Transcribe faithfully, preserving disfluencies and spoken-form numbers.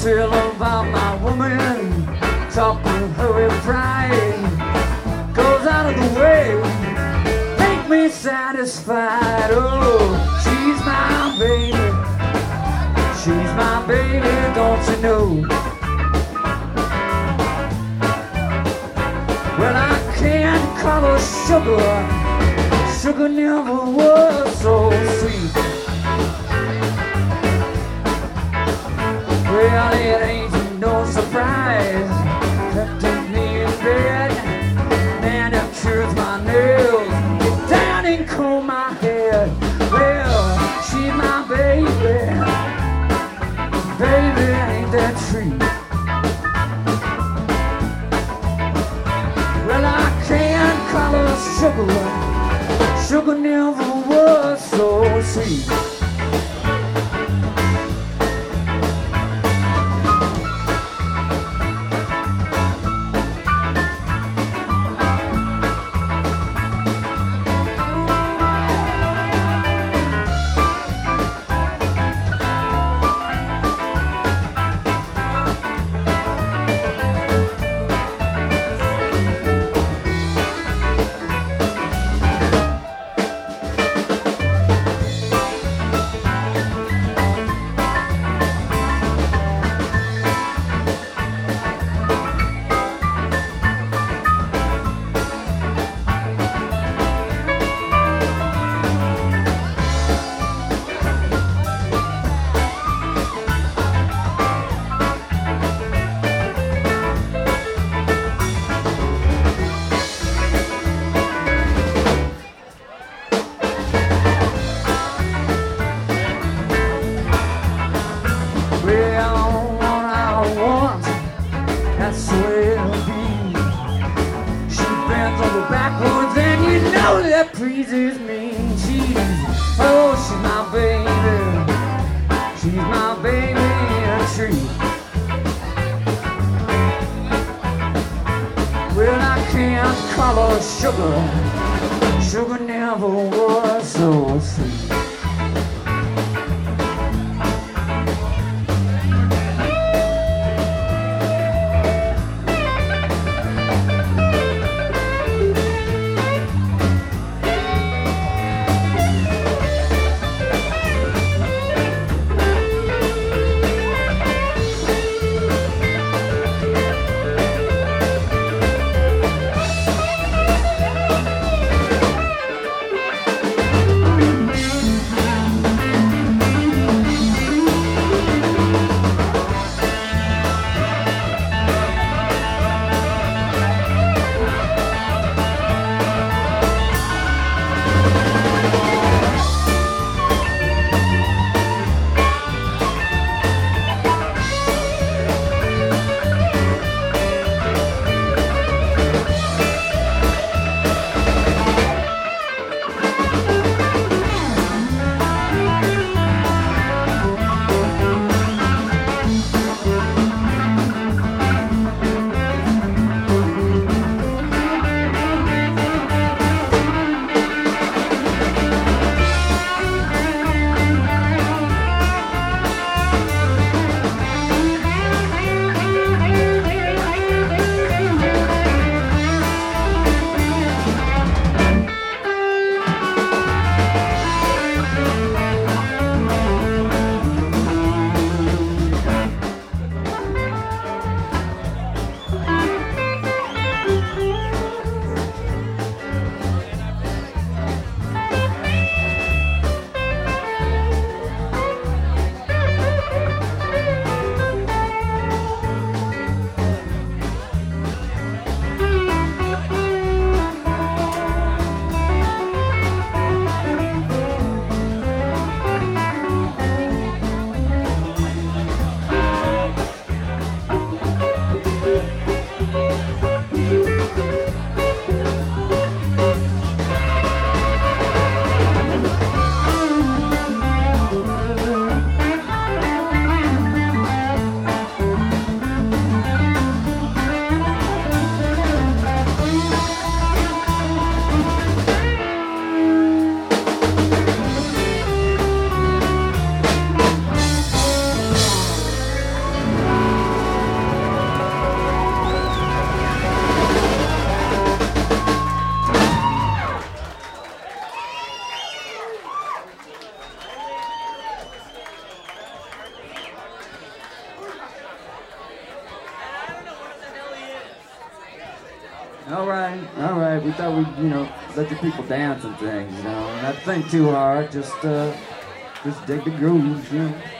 tell about my woman, talk to her with pride, goes out of the way, make me satisfied. Oh, she's my baby, she's my baby, don't you know? Well, I can't call her sugar, sugar never was so sweet. Well, it ain't no surprise, kept me in bed, manicures my nails, get down and comb my hair. Well, she's my baby, baby, ain't that treat? Well, I can't call her sugar, sugar never was so sweet. That's the way it'll be. She bends over backwards and you know that pleases me. She's, oh, she's my baby, she's my baby a treat. Well, I can't call her sugar, sugar never was so sweet. All right, all right. We thought we'd, you know, let the people dance and things, you know, not think too hard. Just, uh, just dig the grooves, you know.